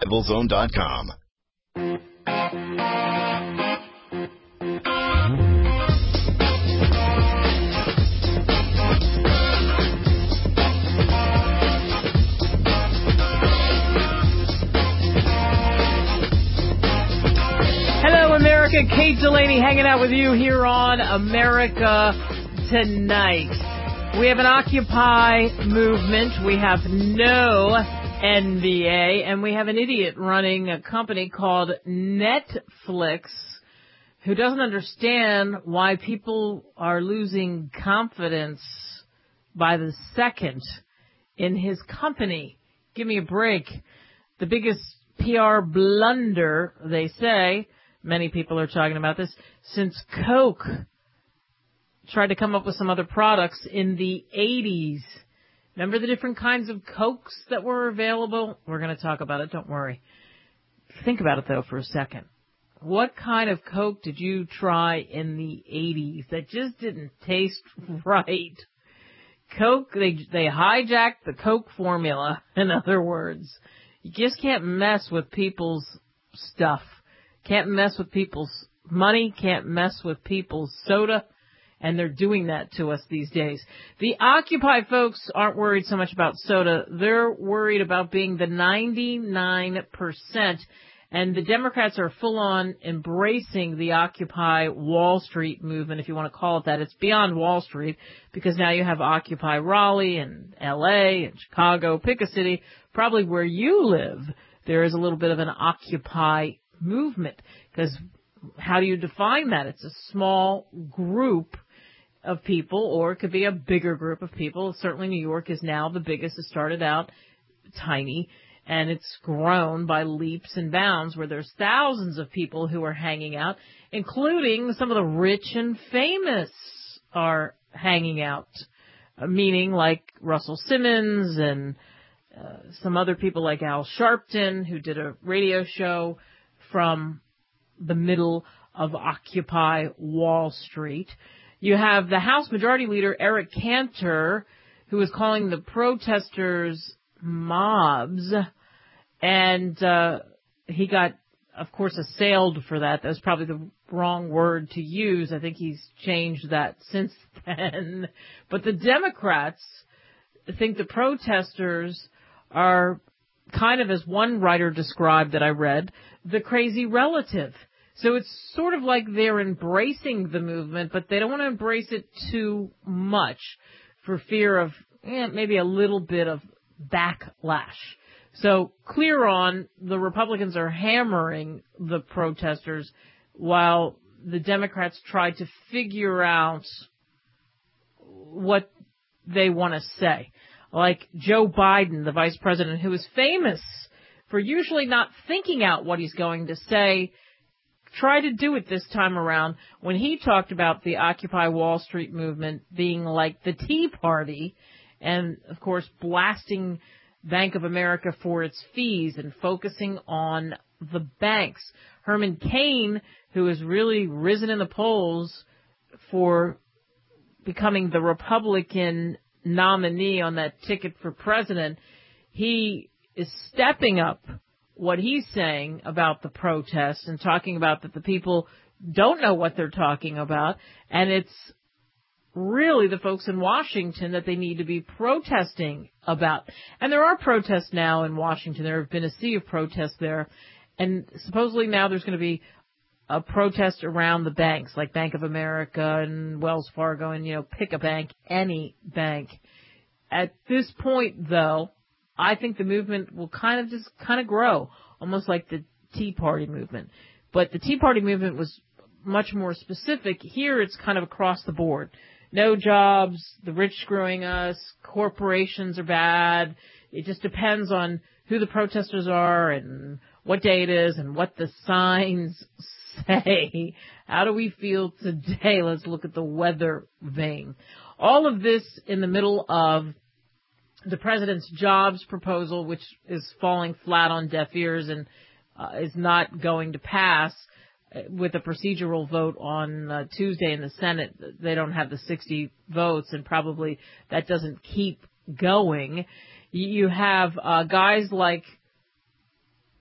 TheRevivalZone.com. Hello, America. Kate Delaney hanging out with you here on America Tonight. We have an Occupy movement. We have no NBA. And we have an idiot running a company called Netflix who doesn't understand why people are losing confidence by the second in his company. Give me a break. The biggest PR blunder, they say, many people are talking about this, since Coke tried to come up with some other products in the 80s. Remember the different kinds of Cokes that were available? We're going to talk about it, don't worry. Think about it, though, for a second. What kind of Coke did you try in the 80s that just didn't taste right? Coke, they hijacked the Coke formula, in other words. You just can't mess with people's stuff. Can't mess with people's money, can't mess with people's soda, and they're doing that to us these days. The Occupy folks aren't worried so much about soda. They're worried about being the 99%, and the Democrats are full-on embracing the Occupy Wall Street movement, if you want to call it that. It's beyond Wall Street, because now you have Occupy Raleigh and L.A. and Chicago. Pick a city, probably where you live, there is a little bit of an Occupy movement, because how do you define that? It's a small group of people, or it could be a bigger group of people. Certainly New York is now the biggest. It started out tiny, and it's grown by leaps and bounds, where there's thousands of people who are hanging out, including some of the rich and famous are hanging out, meaning like Russell Simmons and some other people like Al Sharpton, who did a radio show from the middle of Occupy Wall Street. You have the House Majority Leader, Eric Cantor, who is calling the protesters mobs, and he got, of course, assailed for that. That was probably the wrong word to use. I think he's changed that since then. But the Democrats think the protesters are kind of, as one writer described that I read, the crazy relative. So it's sort of like they're embracing the movement, but they don't want to embrace it too much for fear of maybe a little bit of backlash. So clear on, the Republicans are hammering the protesters while the Democrats try to figure out what they want to say. Like Joe Biden, the vice president, who is famous for usually not thinking out what he's going to say, try to do it this time around when he talked about the Occupy Wall Street movement being like the Tea Party and, of course, blasting Bank of America for its fees and focusing on the banks. Herman Cain, who has really risen in the polls for becoming the Republican nominee on that ticket for president, he is stepping up what he's saying about the protests and talking about that the people don't know what they're talking about, and it's really the folks in Washington that they need to be protesting about. And there are protests now in Washington. There have been a sea of protests there, and supposedly now there's going to be a protest around the banks, like Bank of America and Wells Fargo, and, pick a bank, any bank. At this point, though, I think the movement will kind of grow, almost like the Tea Party movement. But the Tea Party movement was much more specific. Here it's kind of across the board. No jobs, the rich screwing us, corporations are bad. It just depends on who the protesters are and what day it is and what the signs say. How do we feel today? Let's look at the weather vane. All of this in the middle of the president's jobs proposal, which is falling flat on deaf ears and is not going to pass with a procedural vote on Tuesday in the Senate. They don't have the 60 votes, and probably that doesn't keep going. You have guys like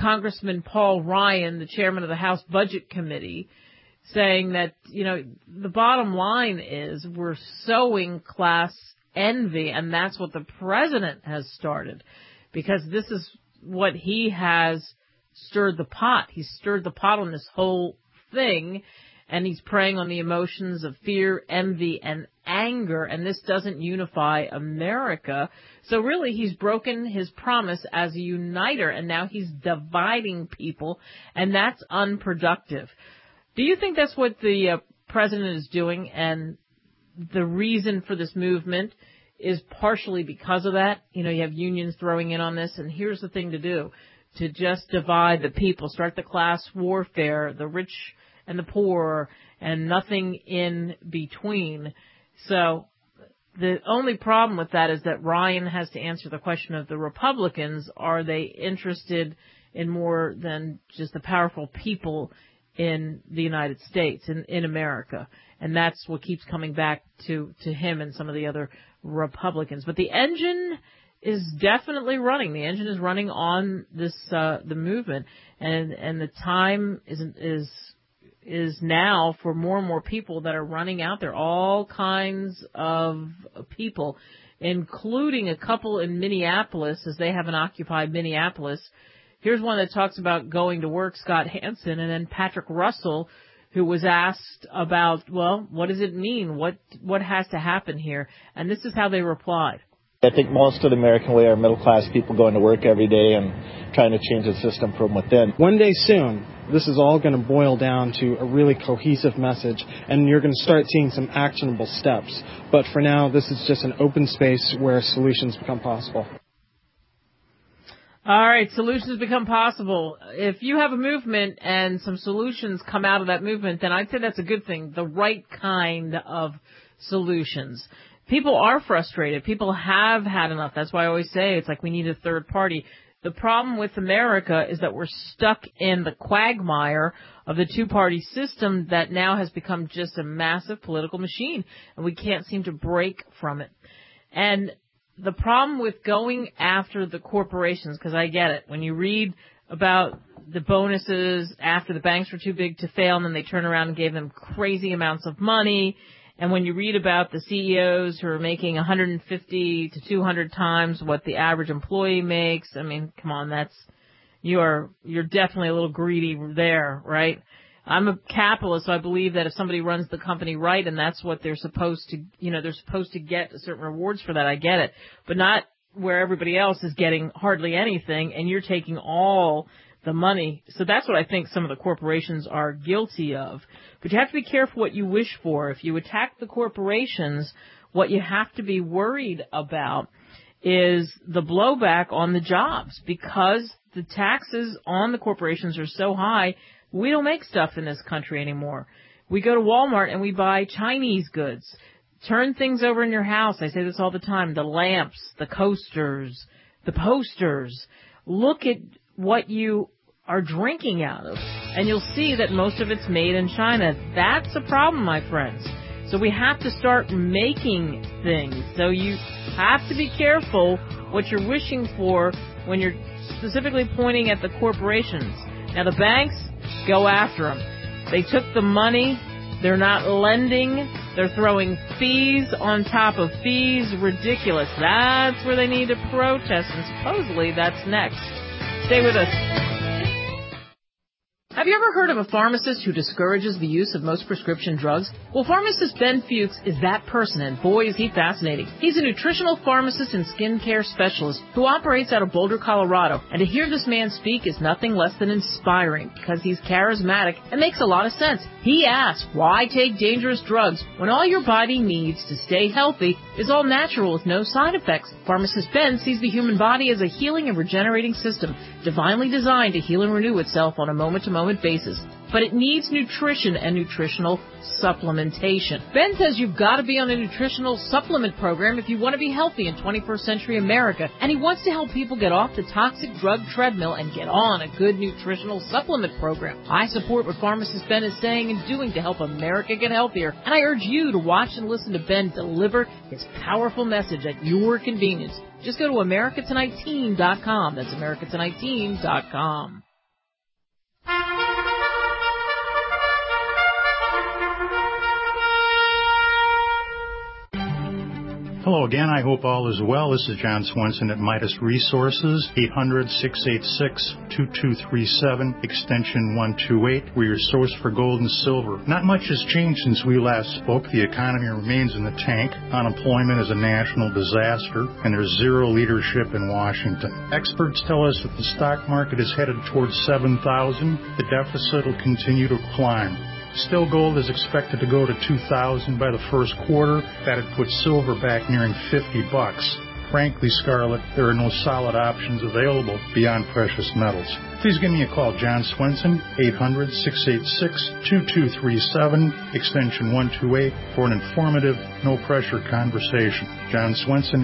Congressman Paul Ryan, the chairman of the House Budget Committee, saying that, the bottom line is we're sowing class envy, and that's what the president has started, because this is what he has stirred the pot. He's stirred the pot on this whole thing, and he's preying on the emotions of fear, envy, and anger, and this doesn't unify America. So really, he's broken his promise as a uniter, and now he's dividing people, and that's unproductive. Do you think that's what the president is doing, and the reason for this movement is partially because of that? You have unions throwing in on this, and here's the thing to do, to just divide the people, start the class warfare, the rich and the poor, and nothing in between. So the only problem with that is that Ryan has to answer the question of the Republicans. Are they interested in more than just the powerful people in the United States, in America? And that's what keeps coming back to him and some of the other Republicans. But the engine is definitely running. The engine is running on this the movement, and the time is now for more and more people that are running out there. All kinds of people, including a couple in Minneapolis, as they have an occupied Minneapolis. Here's one that talks about going to work, Scott Hansen, and then Patrick Russell, who was asked about, well, what does it mean? What has to happen here? And this is how they replied. I think most of the American way are middle-class people going to work every day and trying to change the system from within. One day soon, this is all going to boil down to a really cohesive message, and you're going to start seeing some actionable steps. But for now, this is just an open space where solutions become possible. All right, solutions become possible. If you have a movement and some solutions come out of that movement, then I'd say that's a good thing, the right kind of solutions. People are frustrated. People have had enough. That's why I always say it's like we need a third party. The problem with America is that we're stuck in the quagmire of the two-party system that now has become just a massive political machine, and we can't seem to break from it. And the problem with going after the corporations, because I get it, when you read about the bonuses after the banks were too big to fail and then they turned around and gave them crazy amounts of money, and when you read about the CEOs who are making 150 to 200 times what the average employee makes, I mean, come on, you're definitely a little greedy there, right? I'm a capitalist, so I believe that if somebody runs the company right and that's what they're supposed to, they're supposed to get certain rewards for that, I get it. But not where everybody else is getting hardly anything and you're taking all the money. So that's what I think some of the corporations are guilty of. But you have to be careful what you wish for. If you attack the corporations, what you have to be worried about is the blowback on the jobs, because the taxes on the corporations are so high. We don't make stuff in this country anymore. We go to Walmart and we buy Chinese goods. Turn things over in your house. I say this all the time. The lamps, the coasters, the posters. Look at what you are drinking out of, and you'll see that most of it's made in China. That's a problem, my friends. So we have to start making things. So you have to be careful what you're wishing for when you're specifically pointing at the corporations. Now, the banks, go after them. They took the money. They're not lending. They're throwing fees on top of fees. Ridiculous. That's where they need to protest, and supposedly that's next. Stay with us. Have you ever heard of a pharmacist who discourages the use of most prescription drugs? Well, pharmacist Ben Fuchs is that person, and boy, is he fascinating. He's a nutritional pharmacist and skincare specialist who operates out of Boulder, Colorado. And to hear this man speak is nothing less than inspiring, because he's charismatic and makes a lot of sense. He asks, why take dangerous drugs when all your body needs to stay healthy is all natural with no side effects? Pharmacist Ben sees the human body as a healing and regenerating system, divinely designed to heal and renew itself on a moment-to-moment basis. But it needs nutrition and nutritional supplementation. Ben says you've got to be on a nutritional supplement program if you want to be healthy in 21st century America, and he wants to help people get off the toxic drug treadmill and get on a good nutritional supplement program. I support what pharmacist Ben is saying and doing to help America get healthier, and I urge you to watch and listen to Ben deliver his powerful message at your convenience. Just go to AmericaTonightTeam.com. That's AmericaTonightTeam.com. Hello again. I hope all is well. This is John Swenson at Midas Resources, 800-686-2237, extension 128. We're your source for gold and silver. Not much has changed since we last spoke. The economy remains in the tank. Unemployment is a national disaster, and there's zero leadership in Washington. Experts tell us that the stock market is headed towards 7,000. The deficit will continue to climb. Still, gold is expected to go to 2,000 by the first quarter. That'd put silver back nearing $50. Frankly, Scarlett, there are no solid options available beyond precious metals. Please give me a call, John Swenson, 800-686-2237, extension 128, for an informative, no-pressure conversation. John Swenson,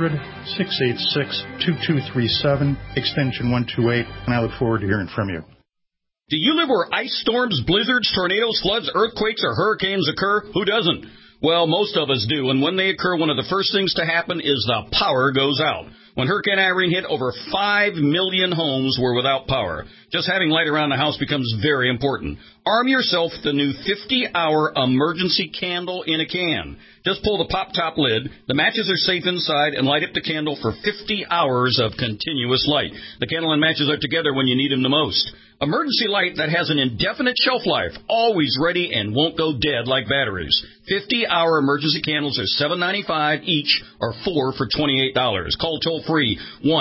800-686-2237, extension 128, and I look forward to hearing from you. Do you live where ice storms, blizzards, tornadoes, floods, earthquakes, or hurricanes occur? Who doesn't? Well, most of us do, and when they occur, one of the first things to happen is the power goes out. When Hurricane Irene hit, over 5 million homes were without power. Just having light around the house becomes very important. Arm yourself with the new 50-hour emergency candle in a can. Just pull the pop-top lid, the matches are safe inside, and light up the candle for 50 hours of continuous light. The candle and matches are together when you need them the most. Emergency light that has an indefinite shelf life, always ready and won't go dead like batteries. 50-hour emergency candles are $7.95 each, or 4 for $28. Call toll-free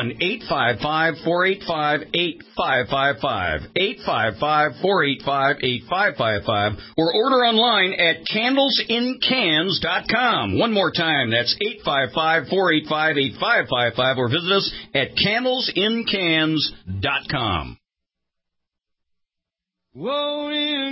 1-855-485-8555, 855-485-8555, or order online at candlesincans.com. One more time, that's 855-485-8555, or visit us at candlesincans.com. Whoa, you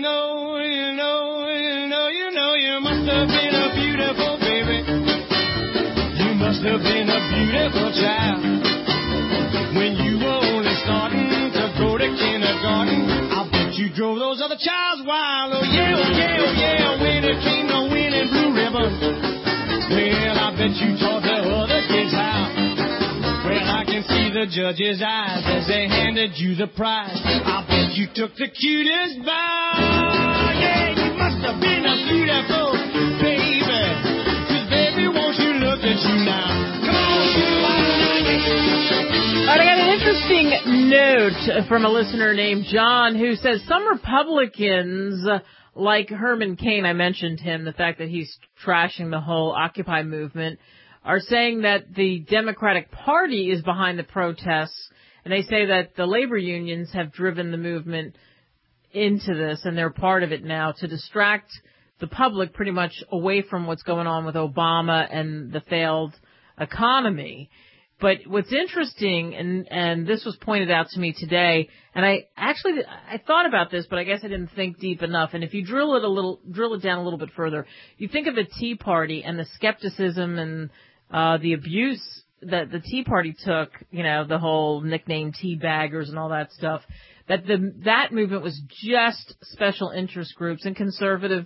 must have been a beautiful baby. You must have been a beautiful child. When you were only starting to go to kindergarten, I bet you drove those other childs wild. Oh yeah, oh yeah, oh yeah, when it came to winning blue ribbon. Well, I bet you taught the other kids how. Well, I can see the judge's eyes as they handed you the prize. I bet you took the cutest bow. Yeah, you must have been a beautiful baby. 'Cause baby, won't you look at you now? Come on, all right, I got an interesting note from a listener named John who says some Republicans, like Herman Cain, I mentioned him, the fact that he's trashing the whole Occupy movement, are saying that the Democratic Party is behind the protests, and they say that the labor unions have driven the movement into this, and they're part of it now to distract the public pretty much away from what's going on with Obama and the failed economy. But what's interesting, and this was pointed out to me today, and I thought about this, but I guess I didn't think deep enough. And if you drill it down a little bit further, you think of the Tea Party and the skepticism and the abuse that the Tea Party took, you know, the whole nickname tea baggers and all that stuff, that movement was just special interest groups and conservative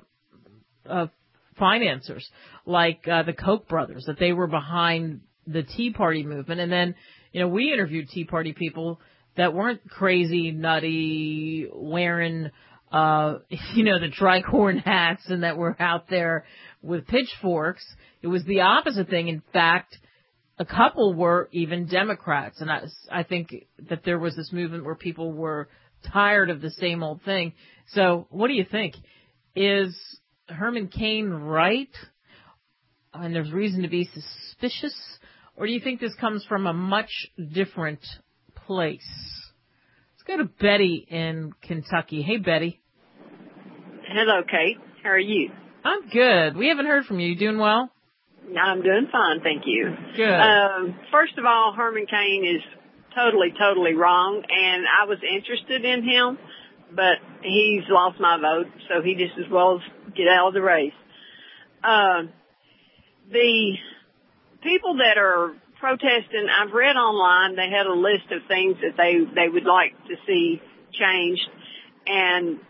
financiers like the Koch brothers, that they were behind the Tea Party movement. And then, you know, we interviewed Tea Party people that weren't crazy, nutty, wearing, the tricorn hats and that were out there with pitchforks. It was the opposite thing. In fact, a couple were even Democrats. And I think that there was this movement where people were tired of the same old thing. So what do you think? Is Herman Cain right? And there's reason to be suspicious? Or do you think this comes from a much different place? Let's go to Betty in Kentucky. Hey, Betty. Hello, Kate. How are you? I'm good. We haven't heard from you. You doing well? I'm doing fine, thank you. Good. First of all, Herman Cain is totally wrong, and I was interested in him, but he's lost my vote, so he just as well get out of the race. The people that are protesting, I've read online, they had a list of things that they would like to see changed, and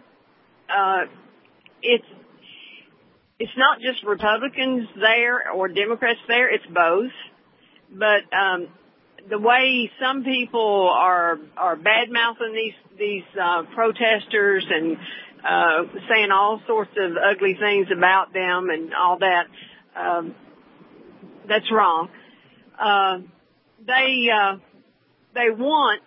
it's not just Republicans there or Democrats there, it's both. But the way some people are bad-mouthing these protesters and saying all sorts of ugly things about them and all that, That's wrong. They want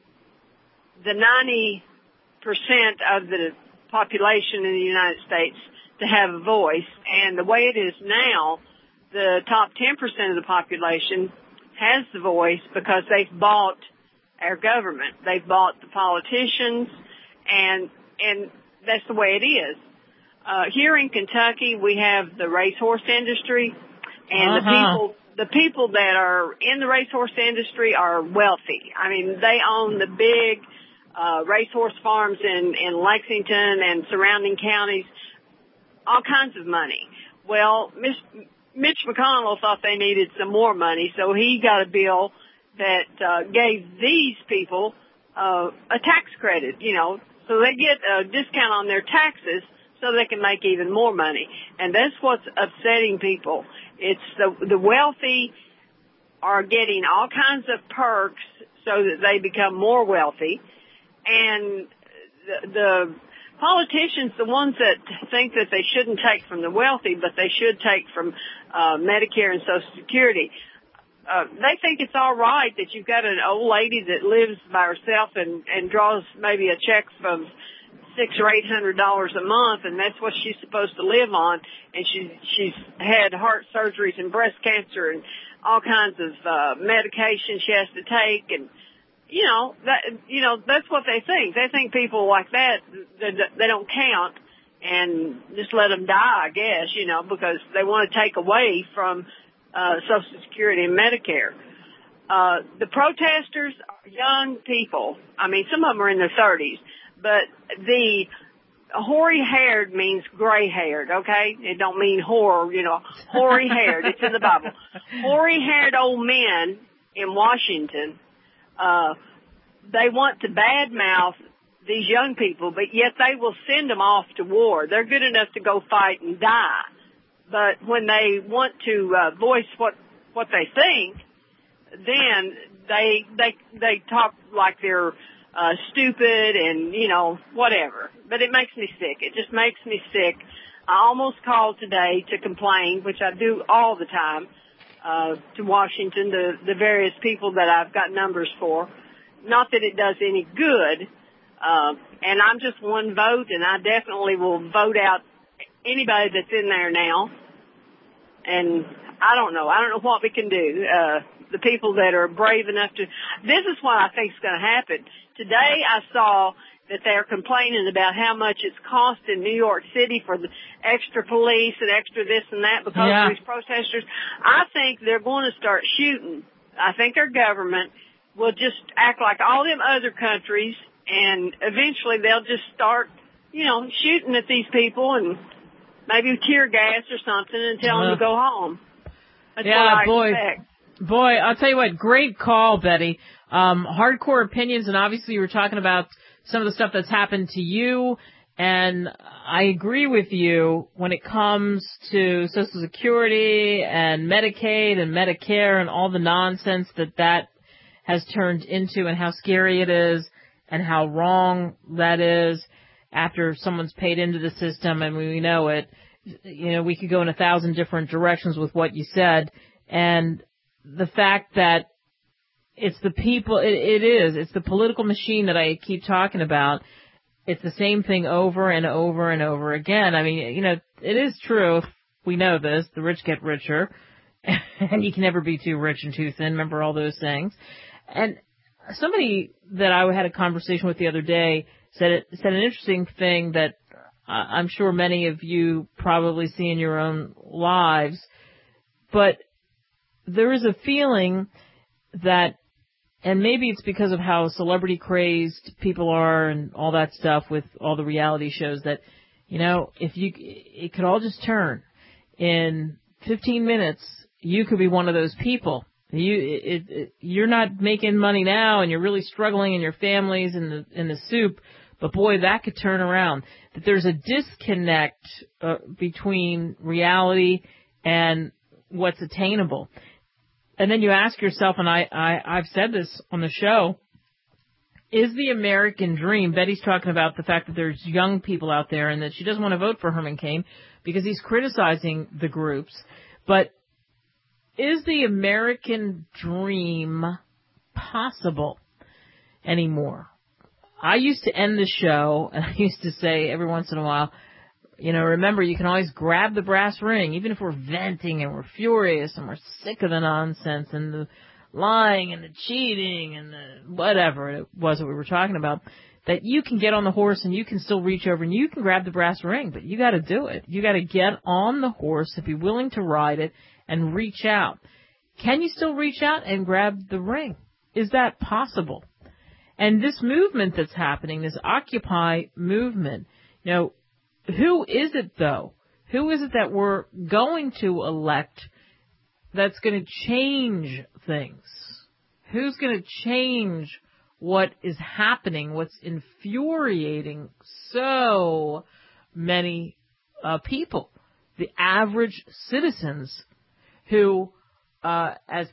the 90% of the population in the United States to have a voice, and the way it is now, the top 10% of the population has the voice because they've bought our government. They've bought the politicians, and that's the way it is. Here in Kentucky, we have the racehorse industry, and the people that are in the racehorse industry are wealthy. I mean, they own the big racehorse farms in Lexington and surrounding counties, all kinds of money. Well, Mitch McConnell thought they needed some more money, so he got a bill that gave these people a tax credit, so they get a discount on their taxes so they can make even more money. And that's what's upsetting people. It's the wealthy are getting all kinds of perks so that they become more wealthy, and the politicians, the ones that think that they shouldn't take from the wealthy, but they should take from Medicare and Social Security, they think it's all right that you've got an old lady that lives by herself and draws maybe a check from $600 or $800 a month, and that's what she's supposed to live on. And she's had heart surgeries and breast cancer and all kinds of medication she has to take, and that's what they think. They think people like that they don't count, and just let them die, I guess, because they want to take away from Social Security and Medicare. The protesters are young people. I mean, some of them are in their 30s, but the hoary-haired means gray-haired, okay? It don't mean whore, hoary-haired. It's in the Bible. Hoary-haired old men in Washington, they want to badmouth these young people, but yet they will send them off to war. They're good enough to go fight and die. But when they want to voice what they think, then they talk like they're stupid and, whatever. But it makes me sick. It just makes me sick. I almost called today to complain, which I do all the time, to Washington, the various people that I've got numbers for. Not that it does any good, and I'm just one vote, and I definitely will vote out anybody that's in there now. And I don't know what we can do. The people that are brave enough to, this is what I think is going to happen. Today I saw that they're complaining about how much it's costing New York City for the extra police and extra this and that because of these protesters. I think they're going to start shooting. I think our government will just act like all them other countries, and eventually they'll just start, shooting at these people and maybe tear gas or something and tell them to go home. That's what I expect. Boy, I'll tell you what, great call, Betty. Hardcore opinions, and obviously you were talking about some of the stuff that's happened to you, and I agree with you when it comes to Social Security and Medicaid and Medicare and all the nonsense that has turned into, and how scary it is and how wrong that is after someone's paid into the system, and we know it. We could go in 1,000 different directions with what you said, and the fact that it's the people, it's the political machine that I keep talking about. It's the same thing over and over and over again. I mean, it is true. We know this. The rich get richer, and you can never be too rich and too thin. Remember all those things. And somebody that I had a conversation with the other day said an interesting thing that I'm sure many of you probably see in your own lives, but there is a feeling that, and maybe it's because of how celebrity crazed people are and all that stuff with all the reality shows, that, it could all just turn. In 15 minutes, you could be one of those people. You're not making money now and you're really struggling and your family's in the soup, but boy, that could turn around. That there's a disconnect between reality and what's attainable. And then you ask yourself, and I've said this on the show, is the American dream, Betty's talking about the fact that there's young people out there and that she doesn't want to vote for Herman Cain because he's criticizing the groups, but Is the American dream possible anymore? I used to end the show, and I used to say every once in a while, remember, you can always grab the brass ring, even if we're venting and we're furious and we're sick of the nonsense and the lying and the cheating and the whatever it was that we were talking about, that you can get on the horse and you can still reach over and you can grab the brass ring, but you got to do it. You got to get on the horse and be willing to ride it and reach out. Can you still reach out and grab the ring? Is that possible? And this movement that's happening, this Occupy movement, who is it, though? Who is it that we're going to elect that's going to change things? Who's going to change what is happening, what's infuriating so many people? The average citizens who, as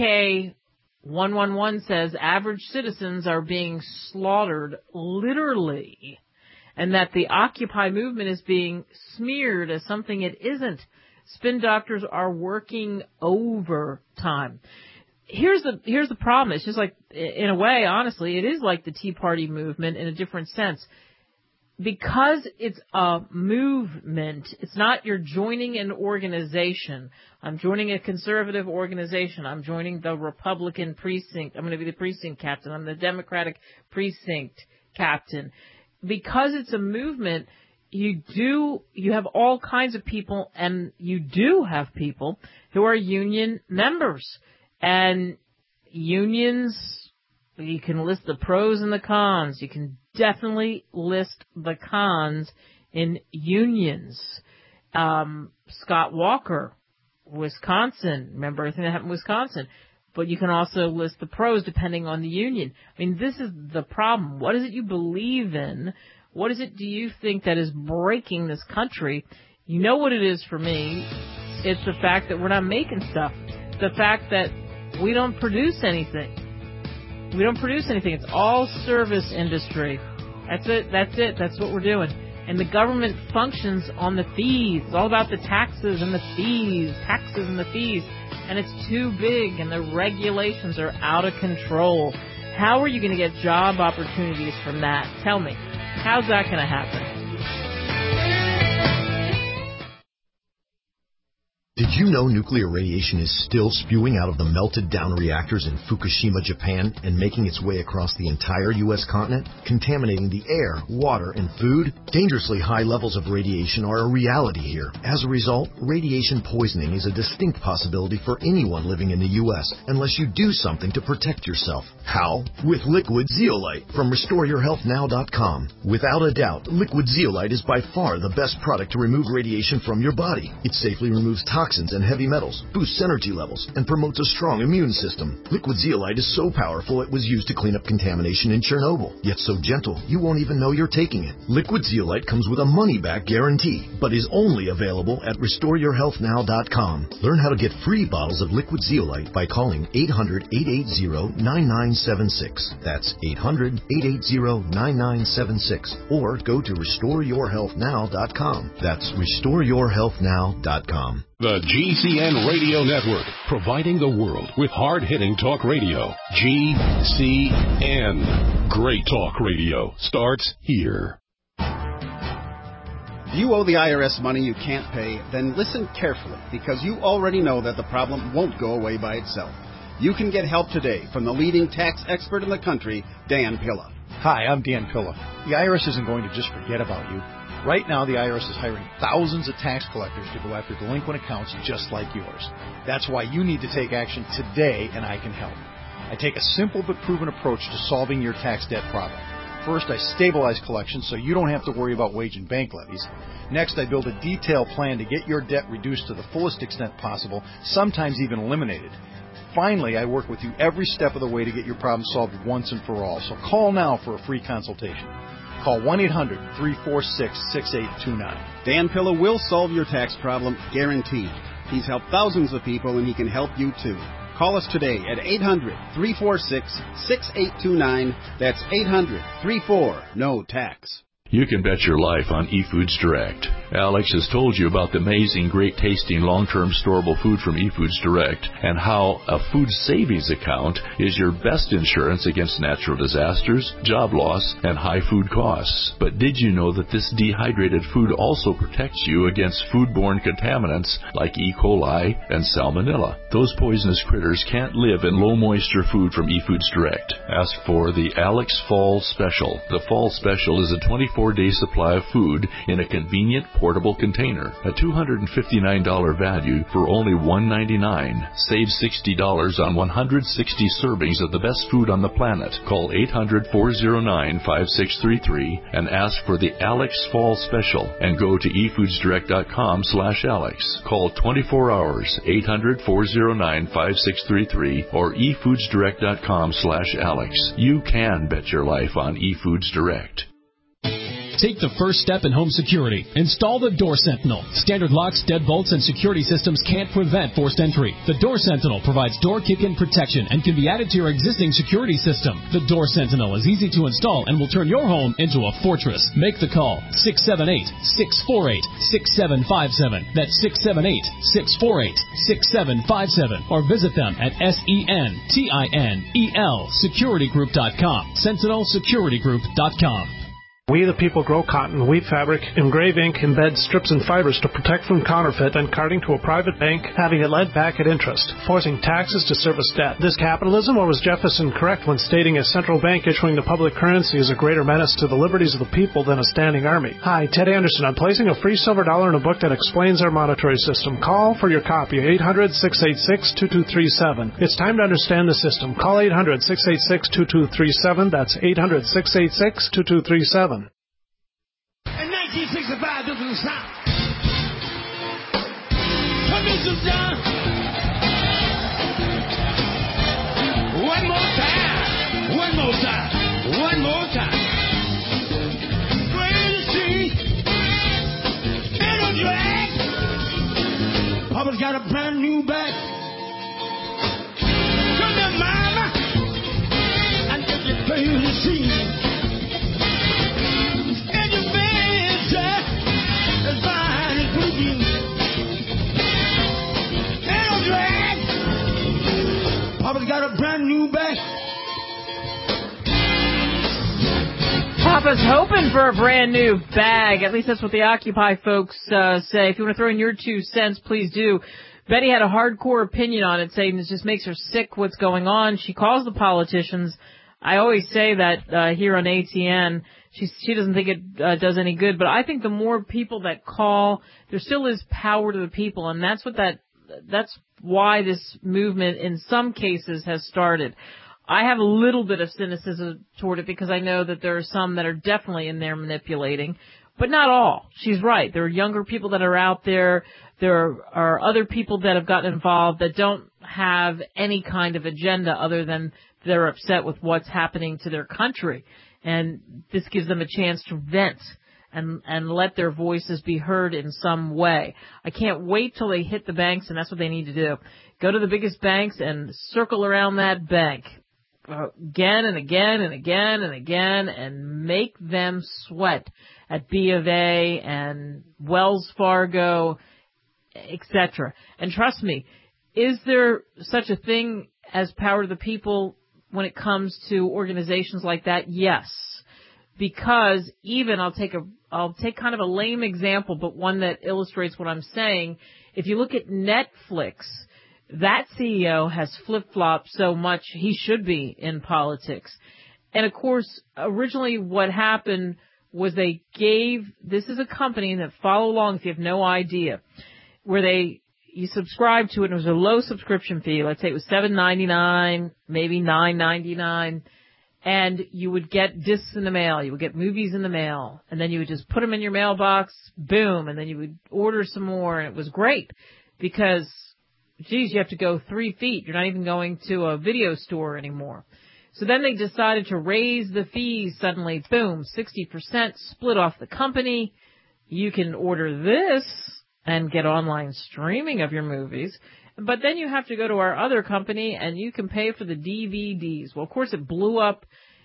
KK111 says, average citizens are being slaughtered literally, and that the Occupy movement is being smeared as something it isn't. Spin doctors are working overtime. Here's the problem. It's just like, in a way, honestly, it is like the Tea Party movement in a different sense. Because it's a movement, it's not you're joining an organization. I'm joining a conservative organization. I'm joining the Republican precinct. I'm going to be the precinct captain. I'm the Democratic precinct captain. Because it's a movement, you have all kinds of people, and you do have people who are union members. And unions, you can list the pros and the cons. You can definitely list the cons in unions. Scott Walker, Wisconsin. Remember everything that happened in Wisconsin. But you can also list the pros depending on the union. I mean, this is the problem. What is it you believe in? What is it do you think that is breaking this country? You know what it is for me. It's the fact that we're not making stuff. The fact that we don't produce anything. We don't produce anything. It's all service industry. That's it. That's what we're doing. And the government functions on the fees. It's all about the taxes and the fees. Taxes and the fees. And it's too big, and the regulations are out of control. How are you going to get job opportunities from that? Tell me. How's that going to happen? Did you know nuclear radiation is still spewing out of the melted down reactors in Fukushima, Japan, and making its way across the entire U.S. continent, contaminating the air, water, and food? Dangerously high levels of radiation are a reality here. As a result, radiation poisoning is a distinct possibility for anyone living in the U.S. unless you do something to protect yourself. How? With Liquid Zeolite from RestoreYourHealthNow.com. Without a doubt, Liquid Zeolite is by far the best product to remove radiation from your body. It safely removes toxins and heavy metals, boosts energy levels, and promotes a strong immune system. Liquid Zeolite is so powerful it was used to clean up contamination in Chernobyl, yet so gentle you won't even know you're taking it. Liquid Zeolite comes with a money-back guarantee, but is only available at RestoreYourHealthNow.com. Learn how to get free bottles of Liquid Zeolite by calling 800-880-9976. That's 800-880-9976. Or go to RestoreYourHealthNow.com. That's RestoreYourHealthNow.com. The GCN Radio Network, providing the world with hard-hitting talk radio. GCN. Great talk radio starts here. If you owe the IRS money you can't pay, then listen carefully, because you already know that the problem won't go away by itself. You can get help today from the leading tax expert in the country, Dan Pilla. Hi, I'm Dan Pilla. The IRS isn't going to just forget about you. Right now, the IRS is hiring thousands of tax collectors to go after delinquent accounts just like yours. That's why you need to take action today, and I can help. I take a simple but proven approach to solving your tax debt problem. First, I stabilize collections so you don't have to worry about wage and bank levies. Next, I build a detailed plan to get your debt reduced to the fullest extent possible, sometimes even eliminated. Finally, I work with you every step of the way to get your problem solved once and for all. So call now for a free consultation. Call 1-800-346-6829. Dan Pilla will solve your tax problem, guaranteed. He's helped thousands of people, and he can help you too. Call us today at 800-346-6829. That's 800-34-NO-TAX. You can bet your life on eFoods Direct. Alex has told you about the amazing, great-tasting, long-term storable food from eFoods Direct and how a food savings account is your best insurance against natural disasters, job loss, and high food costs. But did you know that this dehydrated food also protects you against foodborne contaminants like E. coli and Salmonella? Those poisonous critters can't live in low-moisture food from eFoods Direct. Ask for the Alex Fall Special. The Fall Special is a 24-day supply of food in a convenient portable container. A $259 value for only $199. Save $60 on 160 servings of the best food on the planet. Call 800-409-5633 and ask for the Alex Fall Special and go to efoodsdirect.com/Alex. Call 24 hours, 800-409-5633 or efoodsdirect.com/Alex. You can bet your life on eFoods Direct. Take the first step in home security. Install the Door Sentinel. Standard locks, deadbolts, and security systems can't prevent forced entry. The Door Sentinel provides door kick-in protection and can be added to your existing security system. The Door Sentinel is easy to install and will turn your home into a fortress. Make the call. 678-648-6757. That's 678-648-6757. Or visit them at SENTINEL securitygroup.com. SentinelSecurityGroup.com. We the people grow cotton, weave fabric, engrave ink, embed strips and fibers to protect from counterfeit and carting to a private bank, having it lent back at interest, forcing taxes to service debt. This capitalism, or was Jefferson correct when stating a central bank issuing the public currency is a greater menace to the liberties of the people than a standing army? Hi, Ted Anderson. I'm placing a free silver dollar in a book that explains our monetary system. Call for your copy, 800-686-2237. It's time to understand the system. Call 800-686-2237. That's 800-686-2237. 1965, this is the sound. Producer John. One more time. One more time. One more time. Grand Street. Ain't no drag. Papa's got a brand new bag. Come to mama. And get your baby to see. Papa's got a brand new bag. Papa's hoping for a brand new bag. At least that's what the Occupy folks say. If you want to throw in your 2 cents, please do. Betty had a hardcore opinion on it, saying this just makes her sick what's going on. She calls the politicians. I always say that here on ATN. She doesn't think it does any good, but I think the more people that call, there still is power to the people, and that's why this movement in some cases has started. I have a little bit of cynicism toward it because I know that there are some that are definitely in there manipulating, but not all. She's right. There are younger people that are out there. There are other people that have gotten involved that don't have any kind of agenda other than they're upset with what's happening to their country. And this gives them a chance to vent and let their voices be heard in some way. I can't wait till they hit the banks, and that's what they need to do. Go to the biggest banks and circle around that bank again and again and again and again and make them sweat at B of A and Wells Fargo, etc. And trust me, is there such a thing as power to the people when it comes to organizations like that? Yes. Because even I'll take kind of a lame example, but one that illustrates what I'm saying. If you look at Netflix, that CEO has flip-flopped so much he should be in politics. And of course, originally what happened was this is a company that, follow along if you have no idea, where you subscribe to it and it was a low subscription fee. Let's say it was $7.99, maybe $9.99. And you would get discs in the mail. You would get movies in the mail. And then you would just put them in your mailbox, boom, and then you would order some more. And it was great because, geez, you have to go 3 feet. You're not even going to a video store anymore. So then they decided to raise the fees suddenly, boom, 60%, split off the company. You can order this and get online streaming of your movies. But then you have to go to our other company and you can pay for the DVDs. Well, of course, it blew up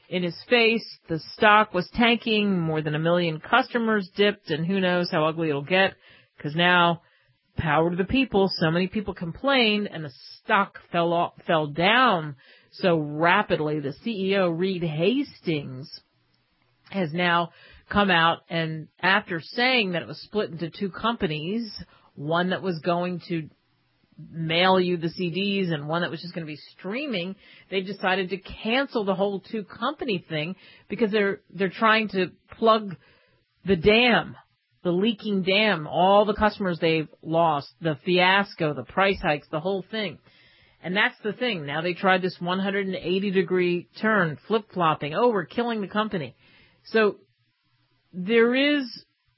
in his face. The stock was tanking. More than 1 million customers dipped, and who knows how ugly it'll get, because now, power to the people, so many people complained, and the stock fell down so rapidly. The CEO, Reed Hastings, has now come out, and after saying that it was split into two companies, one that was going to mail you the CDs and one that was just going to be streaming, they decided to cancel the whole two company thing because they're trying to plug the dam, the leaking dam, all the customers they've lost, the fiasco, the price hikes, the whole thing. And that's the thing. Now they tried this 180-degree turn, flip-flopping. Oh, we're killing the company. So there is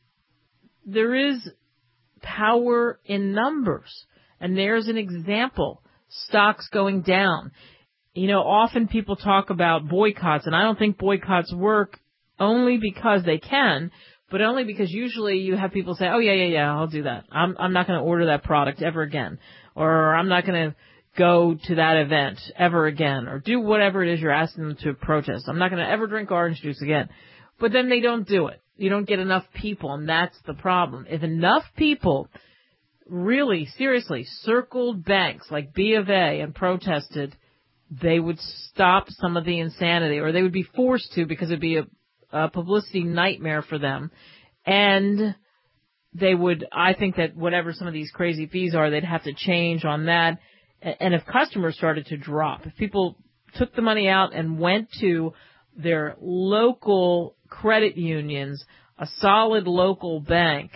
power in numbers. And there's an example. Stocks going down. You know, often people talk about boycotts, and I don't think boycotts work only because they can, but only because usually you have people say, oh, yeah, I'll do that. I'm not going to order that product ever again. Or I'm not going to go to that event ever again. Or do whatever it is you're asking them to protest. I'm not going to ever drink orange juice again. But then they don't do it. You don't get enough people, and that's the problem. If enough people really, seriously, circled banks like B of A and protested, they would stop some of the insanity, or they would be forced to because it would be a publicity nightmare for them. And they would, I think that whatever some of these crazy fees are, they'd have to change on that. And if customers started to drop, if people took the money out and went to their local credit unions, a solid local bank,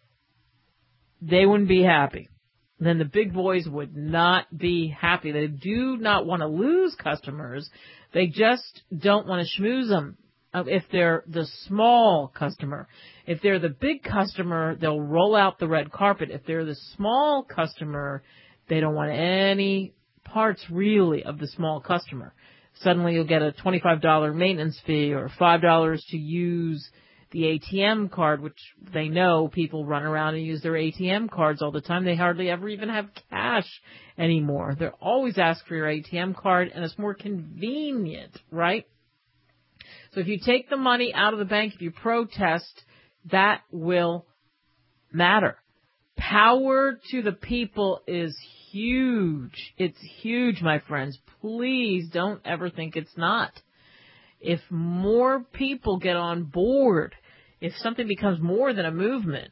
they wouldn't be happy. Then the big boys would not be happy. They do not want to lose customers. They just don't want to schmooze them. If they're the small customer. If they're the big customer, they'll roll out the red carpet. If they're the small customer, they don't want any parts really of the small customer. Suddenly you'll get a $25 maintenance fee or $5 to use the ATM card, which they know people run around and use their ATM cards all the time. They hardly ever even have cash anymore. They're always asked for your ATM card, and it's more convenient, right? So if you take the money out of the bank, if you protest, that will matter. Power to the people is huge. It's huge, my friends. Please don't ever think it's not. If more people get on board, if something becomes more than a movement,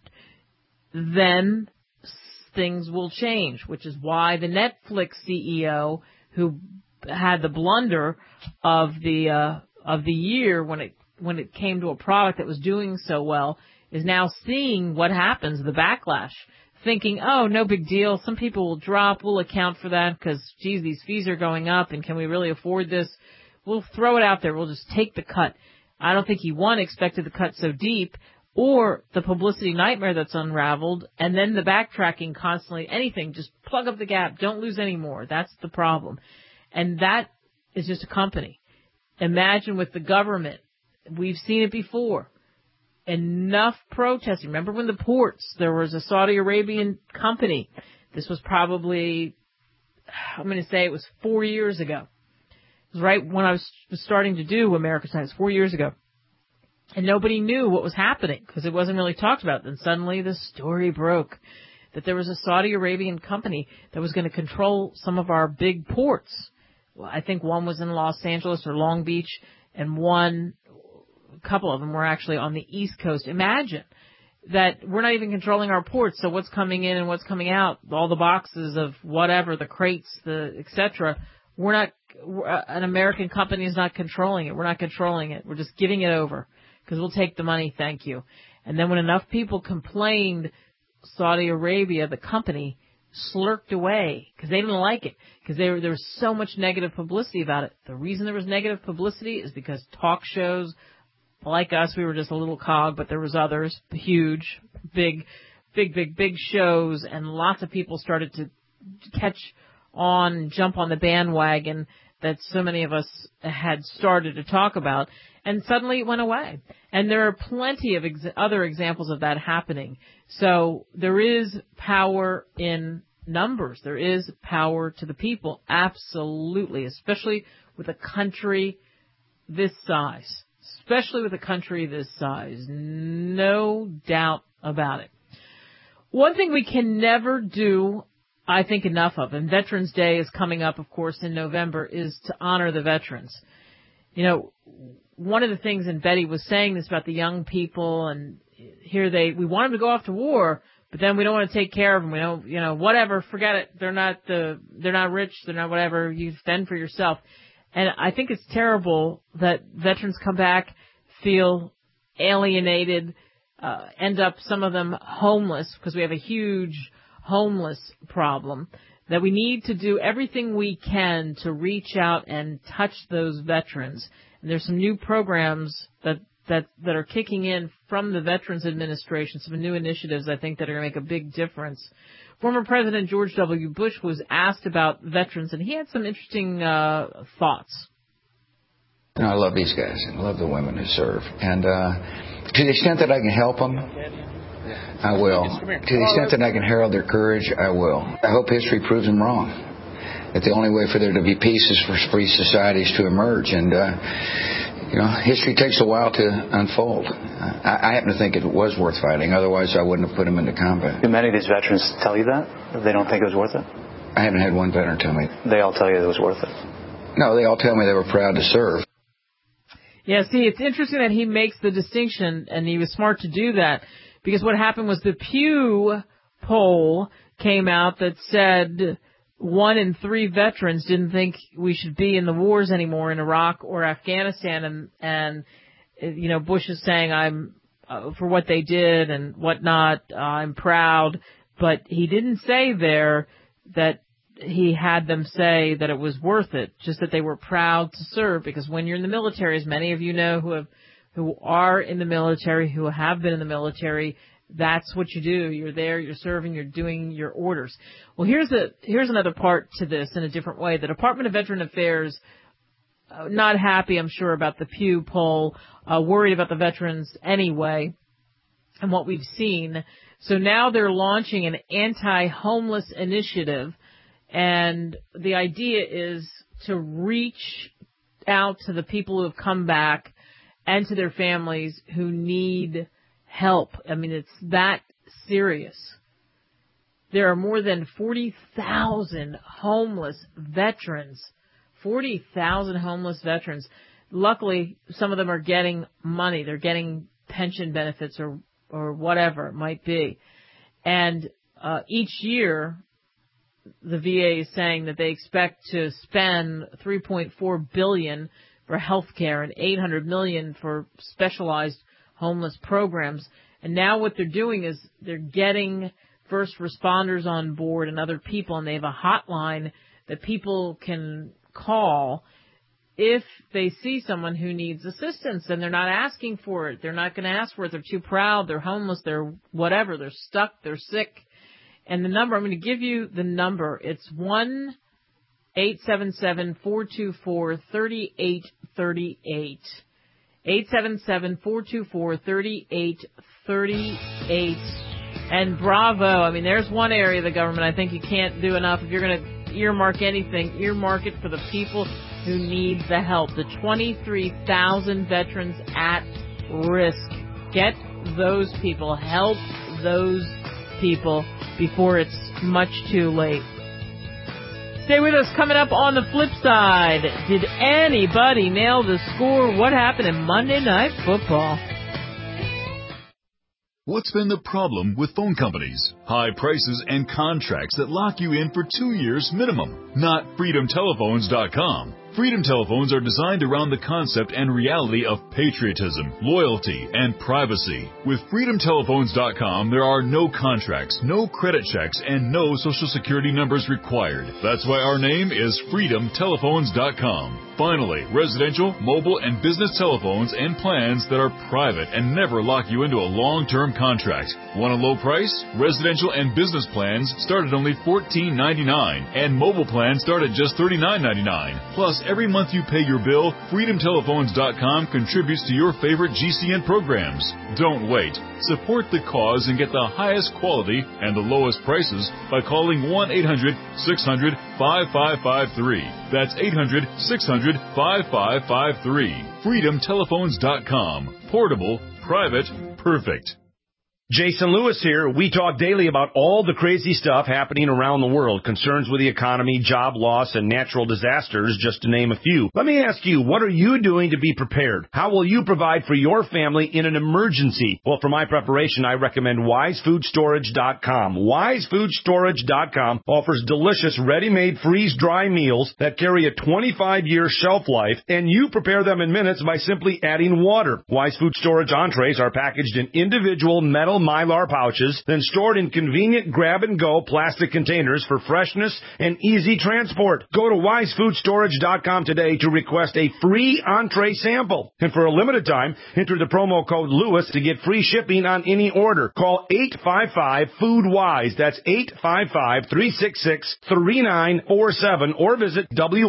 then things will change, which is why the Netflix CEO, who had the blunder of the year when it came to a product that was doing so well, is now seeing what happens, the backlash, thinking, oh, no big deal. Some people will drop. We'll account for that because, geez, these fees are going up, and can we really afford this? We'll throw it out there. We'll just take the cut. I don't think he, one, expected the cut so deep, or the publicity nightmare that's unraveled, and then the backtracking constantly. Anything, just plug up the gap. Don't lose any more. That's the problem. And that is just a company. Imagine with the government. We've seen it before. Enough protesting. Remember when the ports, there was a Saudi Arabian company. This was probably, I'm going to say it was 4 years ago. It was right when I was starting to do America Science 4 years ago. And nobody knew what was happening because it wasn't really talked about. Then suddenly the story broke that there was a Saudi Arabian company that was going to control some of our big ports. Well, I think one was in Los Angeles or Long Beach, and a couple of them were actually on the East Coast. Imagine that we're not even controlling our ports, so what's coming in and what's coming out, all the boxes of whatever, the crates, the etc. An American company is not controlling it. We're not controlling it. We're just giving it over because we'll take the money, thank you. And then when enough people complained, Saudi Arabia, the company, slurked away because they didn't like it, because there was so much negative publicity about it. The reason there was negative publicity is because talk shows like us, we were just a little cog, but there was others, huge, big shows, and lots of people started to catch on and jump on the bandwagon that so many of us had started to talk about, and suddenly it went away. And there are plenty of other examples of that happening. So there is power in numbers. There is power to the people, absolutely, especially with a country this size, especially with a country this size. No doubt about it. One thing we can never do, I think, enough of, and Veterans Day is coming up, of course, in November, is to honor the veterans. You know, one of the things, and Betty was saying this about the young people, and here we want them to go off to war, but then we don't want to take care of them. We don't, whatever, forget it. They're not rich, they're not whatever. You fend for yourself. And I think it's terrible that veterans come back, feel alienated, end up, some of them, homeless, because we have a huge homeless problem, that we need to do everything we can to reach out and touch those veterans. And there's some new programs that are kicking in from the Veterans Administration, some new initiatives I think that are going to make a big difference. Former President George W. Bush was asked about veterans, and he had some interesting thoughts. I love these guys and I love the women who serve. And to the extent that I can help them, I will. To the extent that I can herald their courage, I will. I hope history proves them wrong. That the only way for there to be peace is for free societies to emerge. And, history takes a while to unfold. I happen to think it was worth fighting. Otherwise, I wouldn't have put them into combat. Do many of these veterans tell you that? They don't think it was worth it? I haven't had one veteran tell me. They all tell you it was worth it? No, they all tell me they were proud to serve. Yeah, see, it's interesting that he makes the distinction, and he was smart to do that, because what happened was the Pew poll came out that said 1 in 3 veterans didn't think we should be in the wars anymore in Iraq or Afghanistan, and Bush is saying, I'm for what they did and whatnot, I'm proud, but he didn't say there that he had them say that it was worth it, just that they were proud to serve, because when you're in the military, as many of you know who are in the military, who have been in the military, that's what you do. You're there, you're serving, you're doing your orders. Well, here's another part to this in a different way. The Department of Veteran Affairs, not happy, I'm sure, about the Pew poll, worried about the veterans anyway, and what we've seen. So now they're launching an anti-homeless initiative, and the idea is to reach out to the people who have come back and to their families who need help. I mean, it's that serious. There are more than 40,000 homeless veterans. 40,000 homeless veterans. Luckily, some of them are getting money. They're getting pension benefits or whatever it might be. And each year, the VA is saying that they expect to spend $3.4 billion for health care and $800 million for specialized homeless programs. And now what they're doing is they're getting first responders on board and other people, and they have a hotline that people can call if they see someone who needs assistance, and they're not asking for it. They're not going to ask for it. They're too proud. They're homeless. They're whatever. They're stuck. They're sick. And the number, I'm going to give you the number. It's 1-877-424-3838. 877-424-3838. And bravo. I mean, there's one area of the government I think you can't do enough. If you're going to earmark anything, earmark it for the people who need the help. The 23,000 veterans at risk. Get those people. Help those people before it's much too late. Stay with us. Coming up on the flip side, did anybody nail the score? What happened in Monday Night Football? What's been the problem with phone companies? High prices and contracts that lock you in for 2 years minimum. Not FreedomTelephones.com. Freedom Telephones are designed around the concept and reality of patriotism, loyalty, and privacy. With FreedomTelephones.com, there are no contracts, no credit checks, and no Social Security numbers required. That's why our name is FreedomTelephones.com. Finally, residential, mobile, and business telephones and plans that are private and never lock you into a long-term contract. Want a low price? Residential and business plans start at only $14.99, and mobile plans start at just $39.99. Plus, every month you pay your bill, FreedomTelephones.com contributes to your favorite GCN programs. Don't wait. Support the cause and get the highest quality and the lowest prices by calling 1-800-600-5553. That's 800-600-5553. FreedomTelephones.com. Portable, private, perfect. Jason Lewis here. We talk daily about all the crazy stuff happening around the world, concerns with the economy, job loss, and natural disasters, just to name a few. Let me ask you, what are you doing to be prepared? How will you provide for your family in an emergency? Well, for my preparation, I recommend WiseFoodStorage.com. WiseFoodStorage.com offers delicious, ready-made, freeze-dry meals that carry a 25-year shelf life, and you prepare them in minutes by simply adding water. Wise Food Storage entrees are packaged in individual metal Mylar pouches, then stored in convenient grab-and-go plastic containers for freshness and easy transport. Go to WiseFoodStorage.com today to request a free entree sample. And for a limited time, enter the promo code Lewis to get free shipping on any order. Call 855-FOOD-WISE. That's 855-366-3947 or visit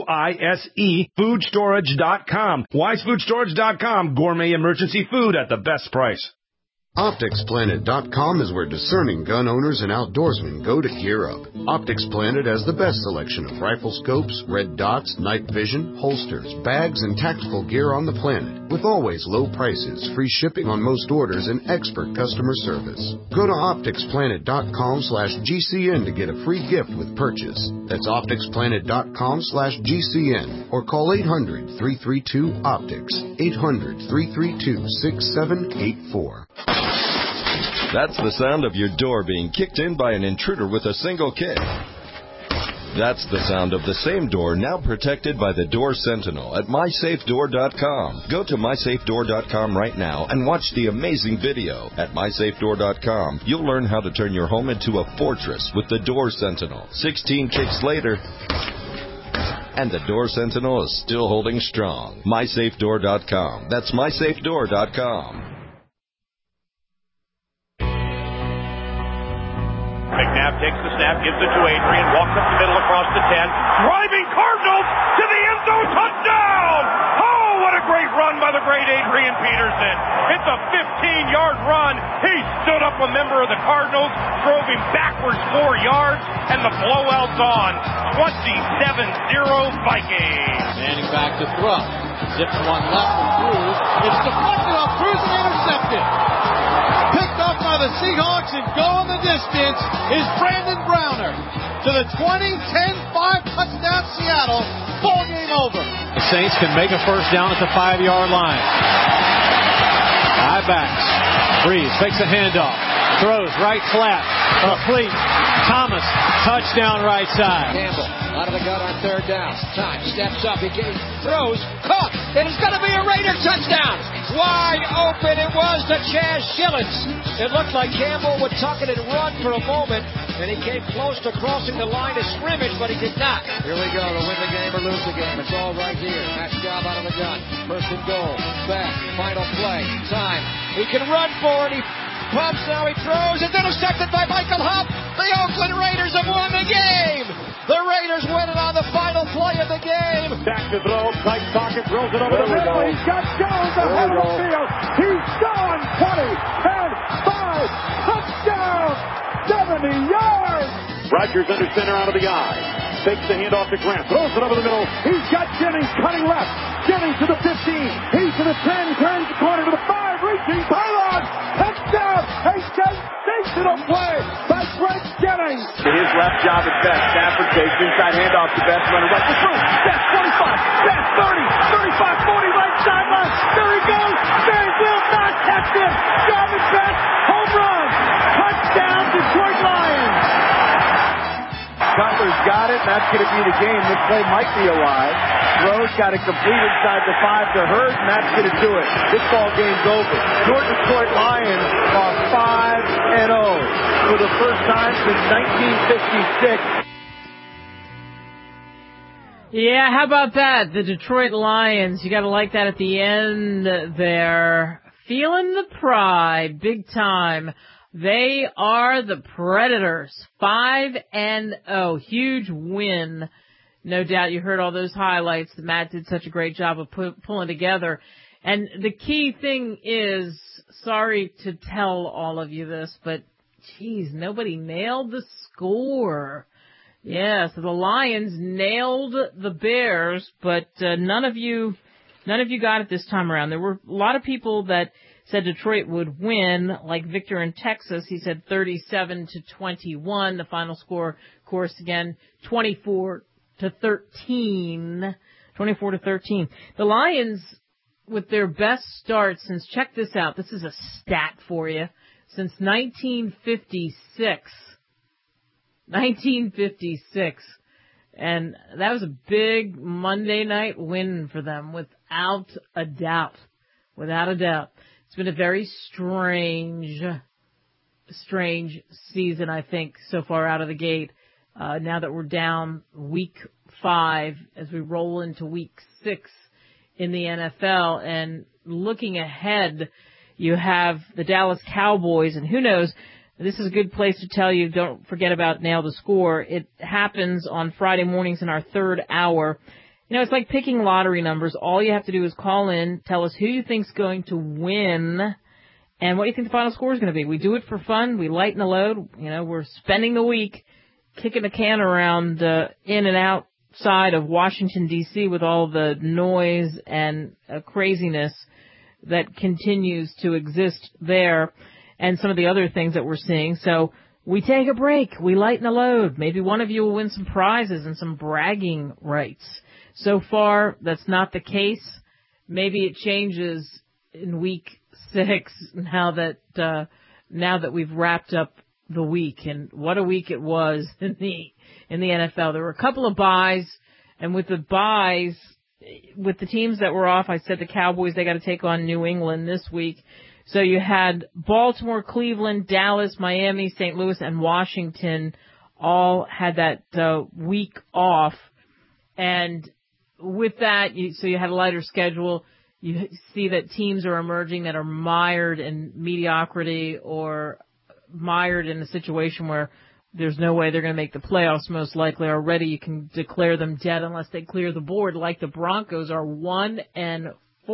WISEFoodstorage.com. WiseFoodStorage.com. Gourmet emergency food at the best price. OpticsPlanet.com is where discerning gun owners and outdoorsmen go to gear up. Optics Planet has the best selection of rifle scopes, red dots, night vision, holsters, bags, and tactical gear on the planet, with always low prices, free shipping on most orders, and expert customer service. Go to OpticsPlanet.com/GCN to get a free gift with purchase. That's OpticsPlanet.com/GCN or call 800-332-OPTICS, 800-332-6784. That's the sound of your door being kicked in by an intruder with a single kick. That's the sound of the same door now protected by the Door Sentinel at MySafeDoor.com. Go to MySafeDoor.com right now and watch the amazing video. At MySafeDoor.com, you'll learn how to turn your home into a fortress with the Door Sentinel. 16 kicks later, and the Door Sentinel is still holding strong. MySafeDoor.com. That's MySafeDoor.com. McNabb takes the snap, gives it to Adrian, walks up the middle across the 10. Driving Cardinals to the end zone, touchdown! Oh, what a great run by the great Adrian Peterson. It's a 15-yard run. He stood up a member of the Cardinals, drove him backwards 4 yards, and the blowout's on. 27-0 Vikings. Manning back to throw. Zips one left from Cruz. It's deflected off Cruz and intercepted. Picked up by the Seahawks and going the distance is Brandon Browner to the 20-10-5 touchdown Seattle. Ball game over. The Saints can make a first down at the 5-yard line. High backs. Breeze fakes a handoff. Throws right flat. Complete. Thomas. Touchdown right side. Campbell out of the gun on third down. Time. Steps up. He throws. Caught. And it's going to be a Raider touchdown. Wide open it was to Chaz Schilens. It looked like Campbell would tuck it and run for a moment, and he came close to crossing the line of scrimmage, but he did not. Here we go to win the game or lose the game. It's all right here. Match job out of the gun. First and goal. Back. Final play. Time. He can run for it. He pumps now. He throws. It's intercepted by Michael Huff. The Oakland Raiders have won the game. The Raiders win it on the final play of the game. Back to throw. Tight pocket. Throws it over the middle. He's got Jones ahead of the field. He's gone. 20, 10, 5. Touchdown. 70 yards. Rodgers under center out of the eye. Takes the handoff to Grant. Throws it over the middle. He's got Jennings cutting left. Jennings to the 15. He's to the 10. Turns the corner to the 5. Reaching. Pylon. Touchdown. A sensational play by Greg Jennings. His left job at best. Stafford takes inside handoff to Best. Runner right to throw. Best 25. Best 30. 35. 40. Right sideline. There he goes. They will not catch him. Jarvis Best. Home run. Touchdown Detroit Lions. Cutler's got it. That's going to be the game. This play might be alive. Rose got it complete inside the 5 to Hurd, and that's going to do it. This ball game's over. Your Detroit Lions are 5-0 for the first time since 1956. Yeah, how about that? The Detroit Lions. You got to like that at the end there. Feeling the pride big time. They are the Predators. 5-0. Huge win No doubt you heard all those highlights that Matt did such a great job of pulling together. And the key thing is, sorry to tell all of you this, but geez, nobody nailed the score. Yeah, so the Lions nailed the Bears, but none of you got it this time around. There were a lot of people that said Detroit would win, like Victor in Texas. He said 37-21. The final score, of course, again, 24-13. 24-13. The Lions, with their best start since, check this out, this is a stat for you, since 1956. 1956. And that was a big Monday night win for them, without a doubt. Without a doubt. It's been a very strange season, I think, so far out of the gate. Now that we're down week 5 as we roll into week 6 in the NFL. And looking ahead, you have the Dallas Cowboys, and who knows, this is a good place to tell you, don't forget about Nail the Score. It happens on Friday mornings in our third hour. You know, it's like picking lottery numbers. All you have to do is call in, tell us who you think's going to win, and what you think the final score is going to be. We do it for fun. We lighten the load. You know, we're spending the week kicking the can around in and outside of Washington, D.C. with all the noise and craziness that continues to exist there, and some of the other things that we're seeing. So we take a break. We lighten the load. Maybe one of you will win some prizes and some bragging rights. So far, that's not the case. Maybe it changes in week 6 now that we've wrapped up the week. And what a week it was in the NFL. There were a couple of byes, and with the byes, with the teams that were off, I said the Cowboys, they got to take on New England this week. So you had Baltimore, Cleveland, Dallas, Miami, St. Louis, and Washington all had that week off. And with that, so you had a lighter schedule. You see that teams are emerging that are mired in mediocrity or mired in a situation where there's no way they're going to make the playoffs, most likely. Already you can declare them dead unless they clear the board, like the Broncos are 1-4.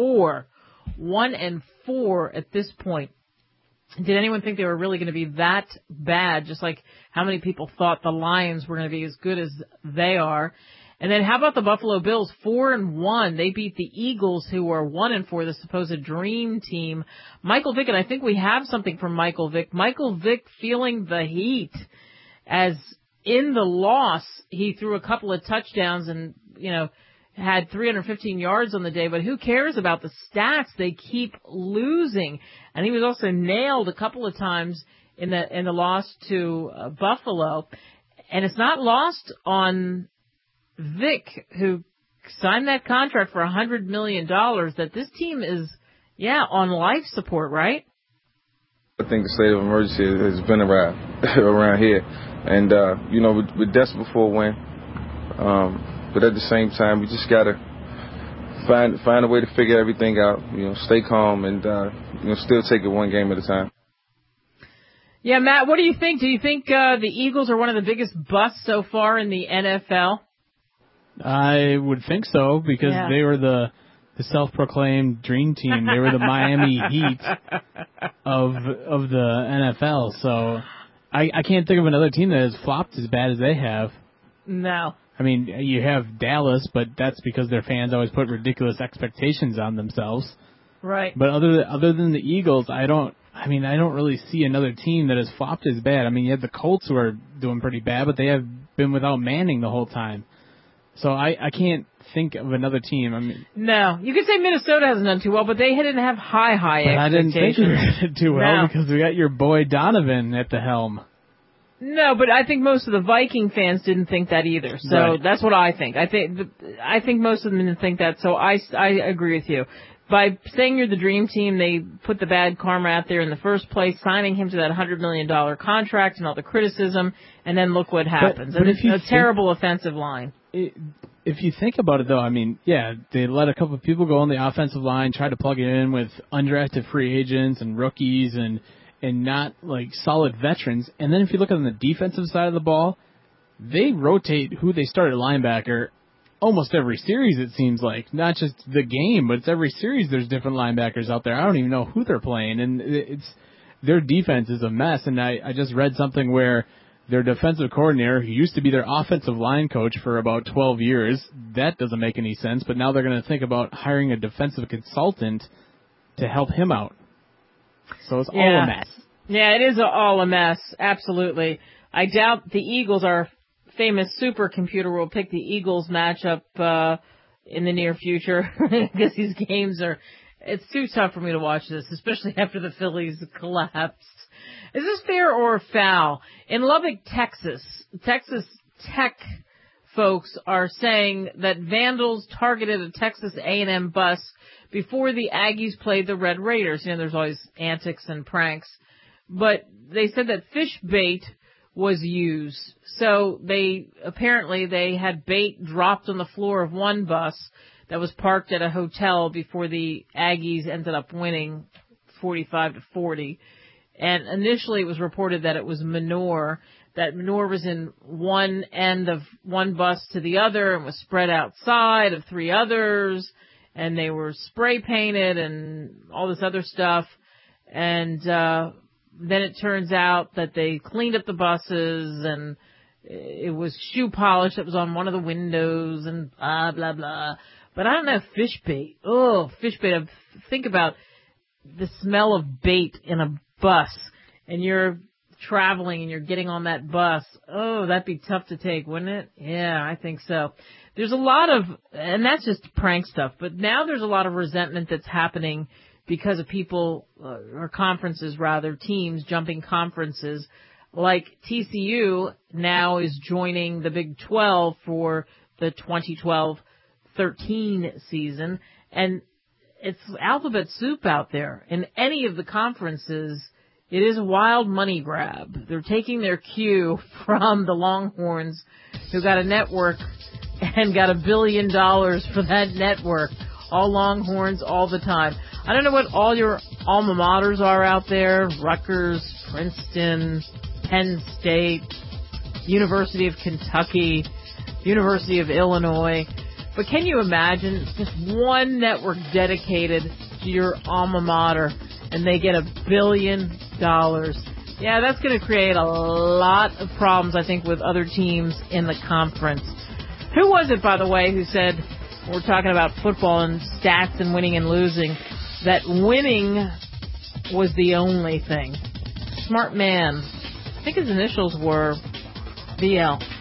1-4 at this point. Did anyone think they were really going to be that bad? Just like how many people thought the Lions were going to be as good as they are. And then how about the Buffalo Bills? 4-1. They beat the Eagles, who are 1-4, the supposed dream team. Michael Vick, and I think we have something from Michael Vick. Michael Vick feeling the heat, as in the loss, he threw a couple of touchdowns and, had 315 yards on the day, but who cares about the stats? They keep losing. And he was also nailed a couple of times in the loss to Buffalo. And it's not lost on Vic, who signed that contract for $100 million, that this team is, on life support, right? I think the state of emergency has been around here. And, we're desperate for a win. But at the same time, we just got to find a way to figure everything out, stay calm and, still take it one game at a time. Yeah, Matt, what do you think? Do you think the Eagles are one of the biggest busts so far in the NFL? I would think so, because they were the self-proclaimed dream team. They were the Miami Heat of the NFL. So I can't think of another team that has flopped as bad as they have. No. I mean, you have Dallas, but that's because their fans always put ridiculous expectations on themselves. Right. But other than the Eagles, I don't really see another team that has flopped as bad. I mean, you have the Colts, who are doing pretty bad, but they have been without Manning the whole time. So I can't think of another team. I mean, no, you could say Minnesota hasn't done too well, but they didn't have high expectations. I didn't think they did too well because we got your boy Donovan at the helm. No, but I think most of the Viking fans didn't think that either. So That's what I think. I think most of them didn't think that. So I agree with you. By saying you're the dream team, they put the bad karma out there in the first place, signing him to that $100 million contract and all the criticism, and then look what happens. But if you terrible offensive line. If you think about it, though, I mean, they let a couple of people go on the offensive line, try to plug it in with undrafted free agents and rookies and not, solid veterans. And then if you look on the defensive side of the ball, they rotate who they start at linebacker almost every series, it seems like. Not just the game, but it's every series there's different linebackers out there. I don't even know who they're playing, and their defense is a mess. And I just read something where their defensive coordinator, who used to be their offensive line coach for about 12 years, that doesn't make any sense, but now they're going to think about hiring a defensive consultant to help him out. So it's all a mess. Yeah, it is all a mess, absolutely. I doubt the Eagles, our famous supercomputer, will pick the Eagles matchup in the near future because these games it's too tough for me to watch this, especially after the Phillies collapsed. Is this fair or foul? In Lubbock, Texas Tech folks are saying that vandals targeted a Texas A&M bus before the Aggies played the Red Raiders. You know, there's always antics and pranks. But they said that fish bait was used. So they had bait dropped on the floor of one bus that was parked at a hotel before the Aggies ended up winning 45-40. And initially it was reported that it was manure, that manure was in one end of one bus to the other and was spread outside of three others, and they were spray painted and all this other stuff. And then it turns out that they cleaned up the buses, and it was shoe polish that was on one of the windows and blah, blah, blah. But I don't know, fish bait. Oh, fish bait. Think about the smell of bait in a bus, and you're traveling and you're getting on that bus. Oh, that'd be tough to take, wouldn't it? Yeah, I think so. There's a lot of, and that's just prank stuff, but now there's a lot of resentment that's happening because of people, or conferences rather, teams jumping conferences. Like TCU now is joining the Big 12 for the 2012-13 season, and it's alphabet soup out there. In any of the conferences, it is a wild money grab. They're taking their cue from the Longhorns, who got a network and got $1 billion for that network. All Longhorns all the time. I don't know what all your alma maters are out there. Rutgers, Princeton, Penn State, University of Kentucky, University of Illinois. But can you imagine just one network dedicated to your alma mater and they get $1 billion? Yeah, that's going to create a lot of problems, I think, with other teams in the conference. Who was it, by the way, who said, we're talking about football and stats and winning and losing, that winning was the only thing? Smart man. I think his initials were BL.